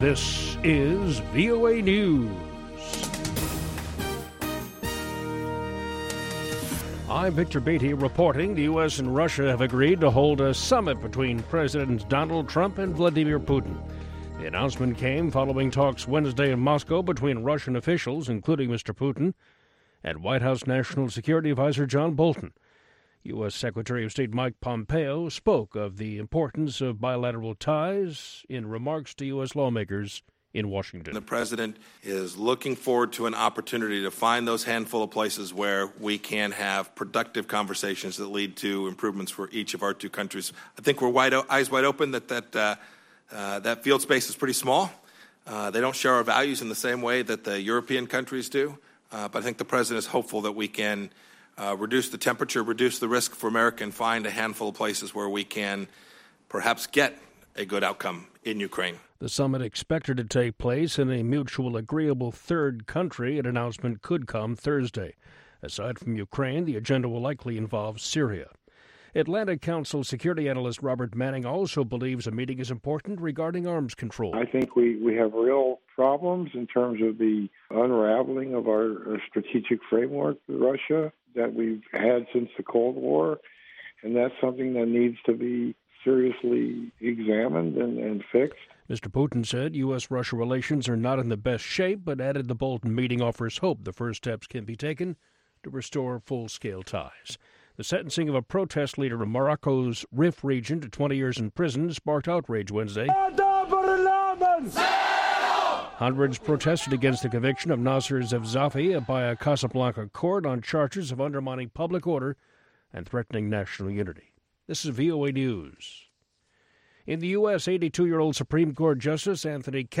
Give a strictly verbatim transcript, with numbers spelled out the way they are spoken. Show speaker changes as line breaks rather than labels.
This is V O A News. I'm Victor Beatty reporting the U S and Russia have agreed to hold a summit between Presidents Donald Trump and Vladimir Putin. The announcement came following talks Wednesday in Moscow between Russian officials, including Mister Putin, and White House National Security Advisor John Bolton. U S. Secretary of State Mike Pompeo spoke of the importance of bilateral ties in remarks to U S lawmakers in Washington.
The president is looking forward to an opportunity to find those handful of places where we can have productive conversations that lead to improvements for each of our two countries. I think we're wide o- eyes wide open that that uh, uh, that field space is pretty small. Uh, they don't share our values in the same way that the European countries do. Uh, but I think the president is hopeful that we can uh, reduce the temperature, reduce the risk for America, and find a handful of places where we can perhaps get a good outcome in Ukraine.
The summit expected to take place in a mutual agreeable third country. An announcement could come Thursday. Aside from Ukraine, the agenda will likely involve Syria. Atlantic Council security analyst Robert Manning also believes a meeting is important regarding arms control.
I think we, we have real problems in terms of the unraveling of our strategic framework with Russia that we've had since the Cold War, and that's something that needs to be seriously examined and, and fixed.
Mister Putin said U S-Russia relations are not in the best shape, but added the Bolton meeting offers hope the first steps can be taken to restore full-scale ties. The sentencing of a protest leader in Morocco's Rif region to twenty years in prison sparked outrage Wednesday. Hundreds protested against the conviction of Nasser Zefzafi by a Casablanca court on charges of undermining public order and threatening national unity. This is V O A News. In the U S, eighty-two-year-old Supreme Court Justice Anthony